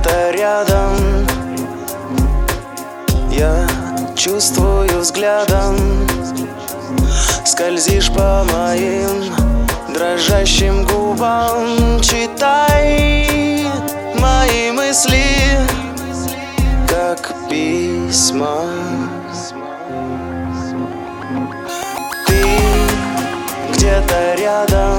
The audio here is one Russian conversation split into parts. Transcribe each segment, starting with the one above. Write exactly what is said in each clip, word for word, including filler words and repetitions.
где-то рядом. Я чувствую взглядом, скользишь по моим дрожащим губам. Читай мои мысли, как письма. Ты где-то рядом,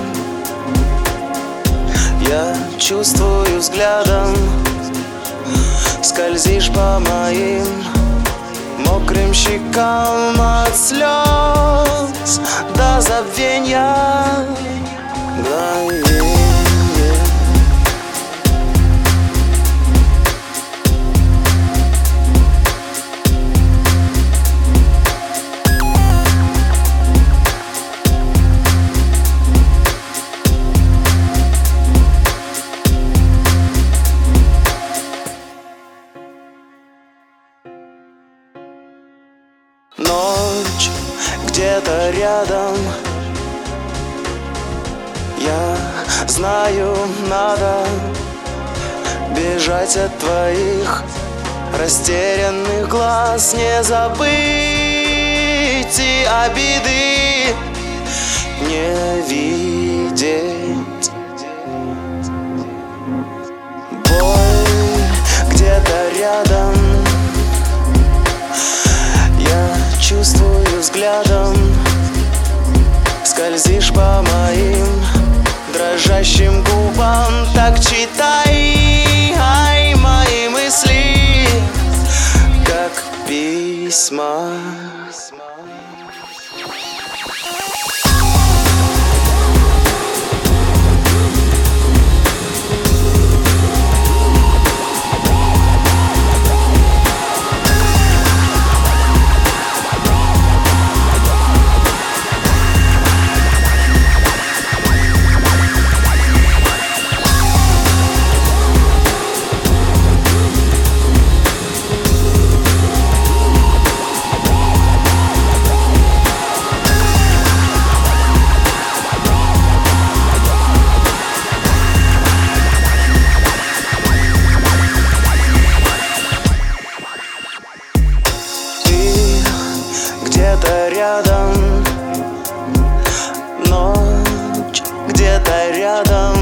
я чувствую взглядом, скользишь по моим мокрым щекам. От слез до забвенья мгновенье. Ночь где-то рядом, я знаю, надо бежать от твоих растерянных глаз. Не забыть и обиды не видеть. Боль где-то рядом, чувствую взглядом, скользишь по моим дрожащим губам. Так читай ай, мои мысли, как письма. Где-то рядом, ночь где-то рядом.